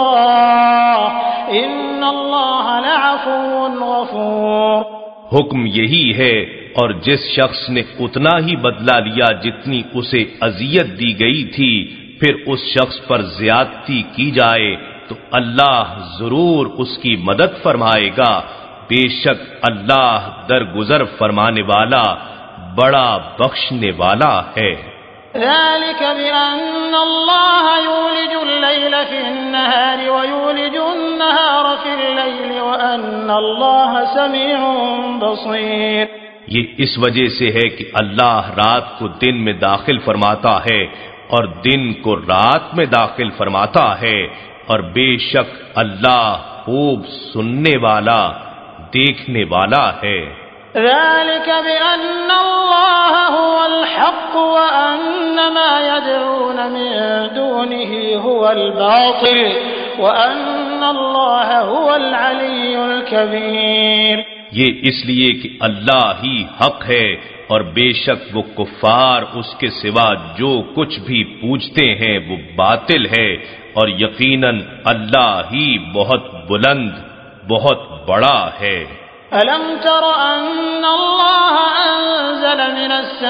الله إن الله لعفو غفور۔ حکم یہی ہے، اور جس شخص نے اتنا ہی بدلہ لیا جتنی اسے اذیت دی گئی تھی پھر اس شخص پر زیادتی کی جائے تو اللہ ضرور اس کی مدد فرمائے گا، بے شک اللہ درگزر فرمانے والا بڑا بخشنے والا ہے۔ ذلك بأن الله يولج الليل في النهار ويولج النهار في الليل وأن الله سميع بصير۔ یہ اس وجہ سے ہے کہ اللہ رات کو دن میں داخل فرماتا ہے اور دن کو رات میں داخل فرماتا ہے، اور بے شک اللہ خوب سننے والا دیکھنے والا ہے۔ ذلك بأن الله هو الحق وأن ما يدعون من دونه هو الباطل وأن الله هو العلي الكبير۔ یہ اس لیے کہ اللہ ہی حق ہے اور بے شک وہ کفار اس کے سوا جو کچھ بھی پوجتے ہیں وہ باطل ہے، اور یقیناً اللہ ہی بہت بلند بہت بڑا ہے۔ أَلَمْ تَرَ أَنَّ اللَّهَ أَنزَلَ مِنَ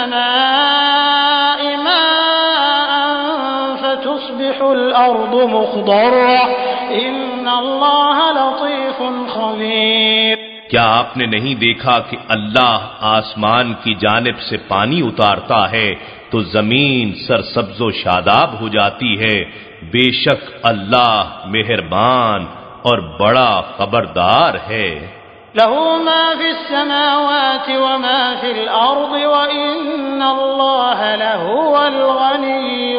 السَّمَاءِ مَاءً فَتُصْبِحُ الْأَرْضُ مُخْضَرَّةً إِنَّ اللَّهَ لَطِيفٌ خَبِيرٌ۔ کیا آپ نے نہیں دیکھا کہ اللہ آسمان کی جانب سے پانی اتارتا ہے تو زمین سرسبز و شاداب ہو جاتی ہے، بے شک اللہ مہربان اور بڑا خبردار ہے۔ له ما في السماوات وما في الأرض وإن الله لهو الغني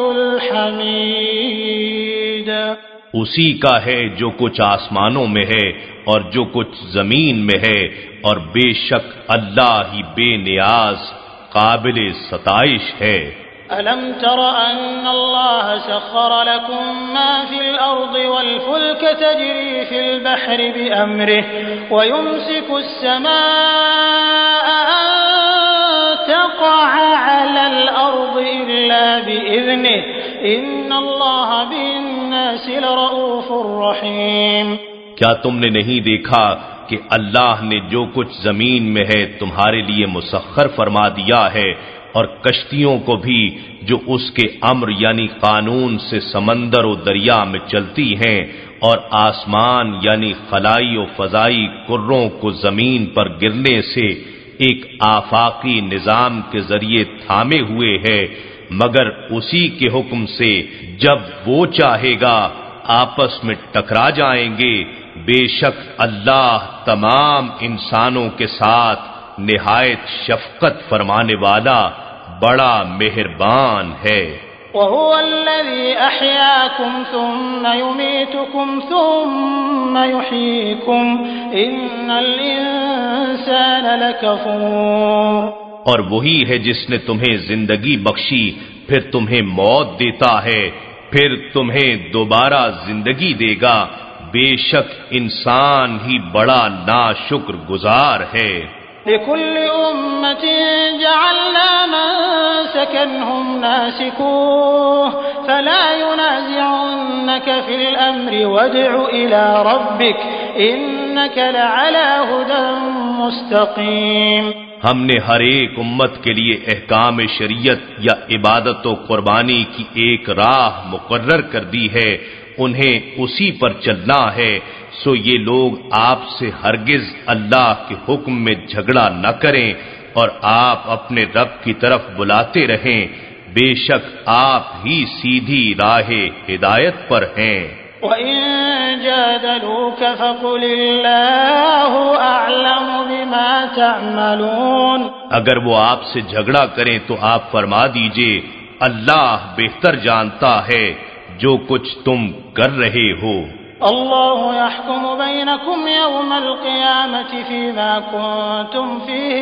الحميد۔ اسی کا ہے جو کچھ آسمانوں میں ہے اور جو کچھ زمین میں ہے، اور بے شک اللہ ہی بے نیاز قابل ستائش ہے۔ أَلَمْ تَرَ أَنَّ اللَّهَ سَخَّرَ لَكُم مَّا فِي الْأَرْضِ وَالْفُلْكَ تَجْرِي فِي الْبَحْرِ بِأَمْرِهِ وَيُمْسِكُ السَّمَاءَ أَن تَقَعَ عَلَى الْأَرْضِ إِلَّا بِإِذْنِهِ إِنَّ اللَّهَ بِالنَّاسِ لَرَءُوفٌ رَّحِيمٌ۔ کیا تم نے نہیں دیکھا کہ اللہ نے جو کچھ زمین میں ہے تمہارے لیے مسخر فرما دیا ہے، اور کشتیوں کو بھی جو اس کے امر یعنی قانون سے سمندر و دریا میں چلتی ہیں، اور آسمان یعنی خلائی و فضائی کروں کو زمین پر گرنے سے ایک آفاقی نظام کے ذریعے تھامے ہوئے ہے، مگر اسی کے حکم سے جب وہ چاہے گا آپس میں ٹکرا جائیں گے۔ بے شک اللہ تمام انسانوں کے ساتھ نہایت شفقت فرمانے والا بڑا مہربان ہے۔ وَهُوَ الَّذِي أَحْيَاكُمْ ثُمَّ يُمِيتُكُمْ ثُمَّ يُحْيِيكُمْ إِنَّ الْإِنسَانَ لَكَفُورٌ، اور وہی ہے جس نے تمہیں زندگی بخشی پھر تمہیں موت دیتا ہے پھر تمہیں دوبارہ زندگی دے گا، بے شک انسان ہی بڑا ناشکر گزار ہے۔ لِكُلِّ أُمَّةٍ جَعَلْنَا مَنسَكًا هُمْ نَاسِكُوهُ فَلَا يُنَازِعُنَّكَ فِي الْأَمْرِ وَادْعُ إِلَى رَبِّكَ إِنَّكَ لَعَلَى هُدًى مُسْتَقِيمٍ۔ ہم نے ہر ایک امت کے لیے احکام شریعت یا عبادت و قربانی کی ایک راہ مقرر کر دی ہے، انہیں اسی پر چلنا ہے، سو یہ لوگ آپ سے ہرگز اللہ کے حکم میں جھگڑا نہ کریں اور آپ اپنے رب کی طرف بلاتے رہیں، بے شک آپ ہی سیدھی راہ ہدایت پر ہیں۔ وَإِن جَادَلُوكَ فَقُلِ اللَّهُ أَعْلَمُ بِمَا تَعْمَلُونَ، اگر وہ آپ سے جھگڑا کریں تو آپ فرما دیجئے اللہ بہتر جانتا ہے جو کچھ تم کر رہے ہو۔ اللہ يحكم بينكم يوم القيامة فيما كنتم فيه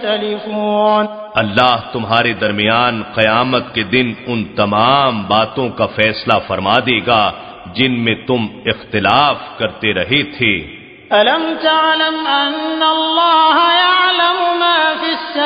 تختلفون، اللہ تمہارے درمیان قیامت کے دن ان تمام باتوں کا فیصلہ فرما دے گا جن میں تم اختلاف کرتے رہے تھے۔ ألم تعلم أن الله يعلم ما في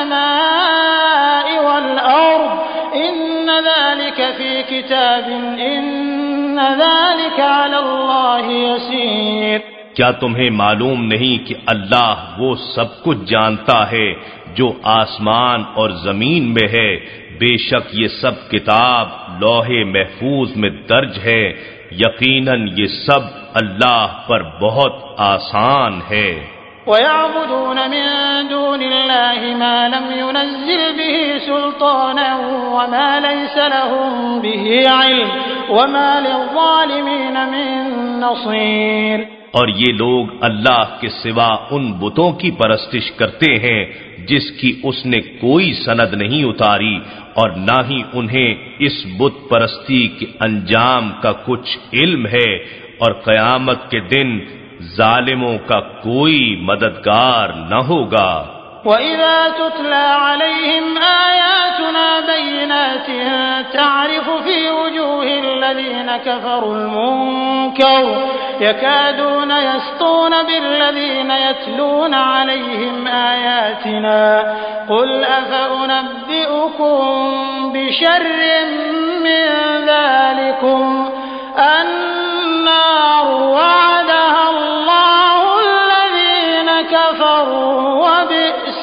السماء والأرض إن ذلك في كتاب إن ذلك على الله يسير، کیا تمہیں معلوم نہیں کہ اللہ وہ سب کچھ جانتا ہے جو آسمان اور زمین میں ہے، بے شک یہ سب کتاب لوح محفوظ میں درج ہے، یقیناً یہ سب اللہ پر بہت آسان ہے۔ وَيَعْبُدُونَ مِن دُونِ اللَّهِ مَا لَمْ يُنَزِّلْ بِهِ سُلْطَانًا وَمَا لَيْسَ لَهُم بِهِ عِلْمٌ وَمَا لِلظَّالِمِينَ مِن نَّصِيرٍ، اور یہ لوگ اللہ کے سوا ان بتوں کی پرستش کرتے ہیں جس کی اس نے کوئی سند نہیں اتاری، اور نہ ہی انہیں اس بت پرستی کے انجام کا کچھ علم ہے، اور قیامت کے دن ظالموں کا کوئی مددگار نہ ہوگا۔ وَإِذَا تُتْلَى عَلَيْهِمْ آيَاتُنَا بَيِّنَاتٍ تَعْرِفُ فِي وُجُوهِ الَّذِينَ كَفَرُوا الْمُنكَرَ يَكَادُونَ يَسْطُونَ بِالَّذِينَ يَتْلُونَ عَلَيْهِمْ آيَاتِنَا قُلْ أَفَأُنَبِّئُكُم بِشَرٍّ مِّن ذَلِكُمْ النَّارُ وَعَدَهَا اللَّهُ الَّذِينَ كَفَرُوا وَبِئْسَ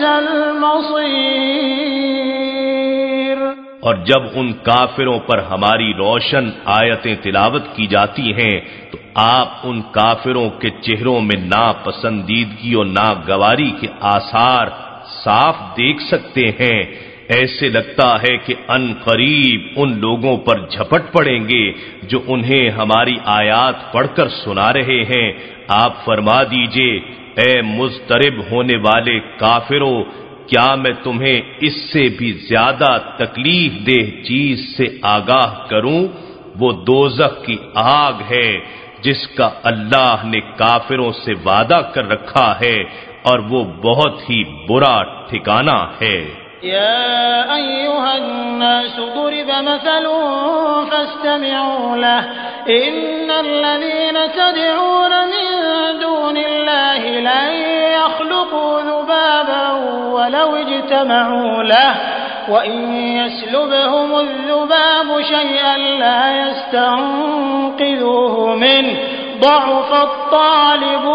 الْمَصِيرُ۔ اور جب ان کافروں پر ہماری روشن آیتیں تلاوت کی جاتی ہیں تو آپ ان کافروں کے چہروں میں ناپسندیدگی اور ناگواری کے آثار صاف دیکھ سکتے ہیں، ایسے لگتا ہے کہ ان قریب ان لوگوں پر جھپٹ پڑیں گے جو انہیں ہماری آیات پڑھ کر سنا رہے ہیں۔ آپ فرما دیجئے اے مضطرب ہونے والے کافروں، کیا میں تمہیں اس سے بھی زیادہ تکلیف دہ چیز سے آگاہ کروں؟ وہ دوزخ کی آگ ہے جس کا اللہ نے کافروں سے وعدہ کر رکھا ہے، اور وہ بہت ہی برا ٹھکانہ ہے۔ يا أيها الناس ضرب مثل فاستمعوا له إن الذين تدعون من دون الله لن يخلقوا ذبابا ولو اجتمعوا له وإن يسلبهم الذباب شيئا لا يستنقذوه منه ضعف الطالب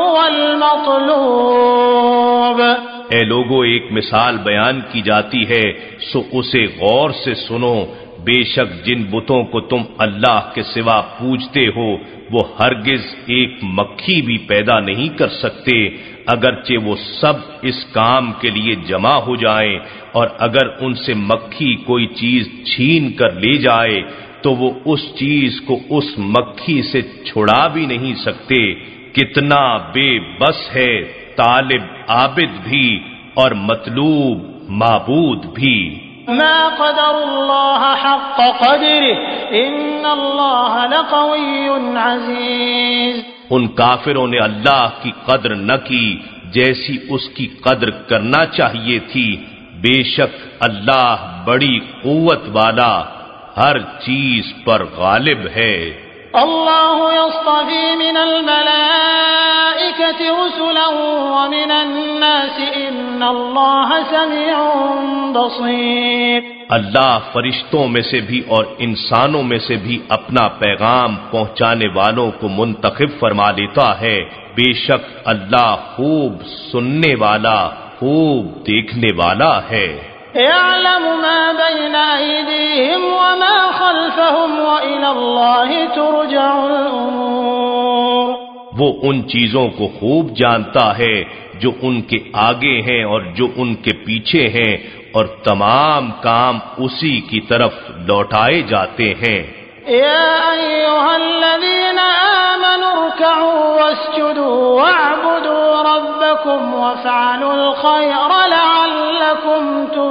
والمطلوب۔ اے لوگو، ایک مثال بیان کی جاتی ہے سو اسے غور سے سنو۔ بے شک جن بتوں کو تم اللہ کے سوا پوجتے ہو وہ ہرگز ایک مکھی بھی پیدا نہیں کر سکتے، اگرچہ وہ سب اس کام کے لیے جمع ہو جائیں، اور اگر ان سے مکھی کوئی چیز چھین کر لے جائے تو وہ اس چیز کو اس مکھی سے چھڑا بھی نہیں سکتے۔ کتنا بے بس ہے طالب عابد بھی اور مطلوب معبود بھی۔ ما قدر اللہ حق قدره ان اللہ لقوی عزیز۔ ان کافروں نے اللہ کی قدر نہ کی جیسی اس کی قدر کرنا چاہیے تھی، بے شک اللہ بڑی قوت والا ہر چیز پر غالب ہے۔ اللہ یصطفی من الملائکۃ رسلا ومن الناس ان اللہ سمیع بصیر۔ اللہ فرشتوں میں سے بھی اور انسانوں میں سے بھی اپنا پیغام پہنچانے والوں کو منتخب فرما لیتا ہے، بے شک اللہ خوب سننے والا خوب دیکھنے والا ہے۔ يعلم ما بين أيديهم وما خلفهم وإلى الله ترجع الأمور۔ وہ ان چیزوں کو خوب جانتا ہے جو ان کے آگے ہیں اور جو ان کے پیچھے ہیں، اور تمام کام اسی کی طرف لوٹائے جاتے ہیں۔ يا أيها الذين آمنوا اركعوا واسجدوا واعبدوا ربكم وافعلوا الخير لعلكم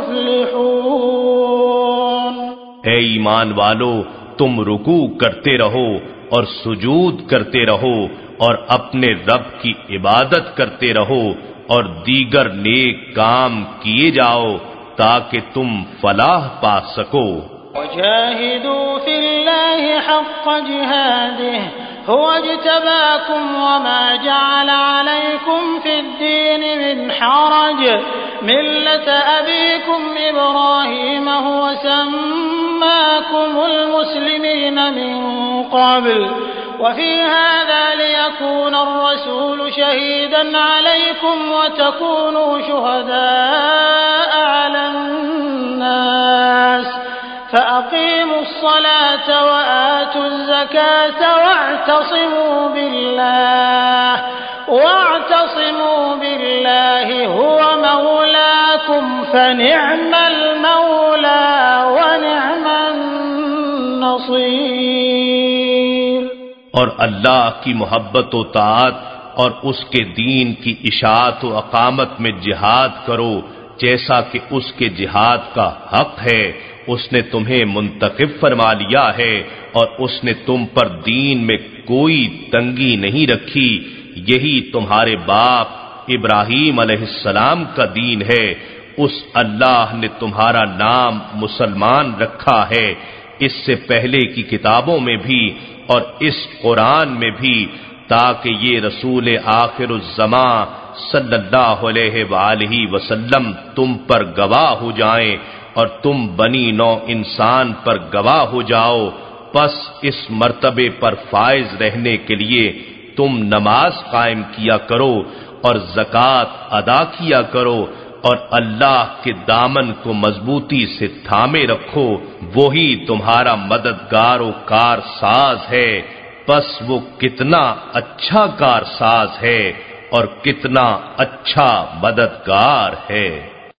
تفلحون۔ اے ایمان والو، تم رکوع کرتے رہو اور سجود کرتے رہو اور اپنے رب کی عبادت کرتے رہو اور دیگر نیک کام کیے جاؤ تاکہ تم فلاح پا سکو۔ وجاهدوا في الله حق جهاده هو اجتباكم وما جعل عليكم في الدين من حرج ملة أبيكم إبراهيم هو سماكم المسلمين من قبل وفي هذا ليكون الرسول شهيدا عليكم وتكونوا شهداء على الناس فأقيموا الصلاة وآتوا الزكاة واعتصموا بالله واعتصموا بالله هو مولاكم فنعم المولى ونعم النصير۔ اور اللہ کی محبت و طاعت اور اس کے دین کی اشاعت و اقامت میں جہاد کرو جیسا کہ اس کے جہاد کا حق ہے۔ اس نے تمہیں منتخب فرما لیا ہے اور اس نے تم پر دین میں کوئی تنگی نہیں رکھی، یہی تمہارے باپ ابراہیم علیہ السلام کا دین ہے۔ اس اللہ نے تمہارا نام مسلمان رکھا ہے، اس سے پہلے کی کتابوں میں بھی اور اس قرآن میں بھی، تاکہ یہ رسول آخر الزمان صلی اللہ علیہ وآلہ وسلم تم پر گواہ ہو جائیں اور تم بنی نو انسان پر گواہ ہو جاؤ۔ پس اس مرتبے پر فائز رہنے کے لیے تم نماز قائم کیا کرو اور زکوٰۃ ادا کیا کرو اور اللہ کے دامن کو مضبوطی سے تھامے رکھو، وہی تمہارا مددگار و کار ساز ہے۔ پس وہ کتنا اچھا کار ساز ہے اور کتنا اچھا مددگار ہے۔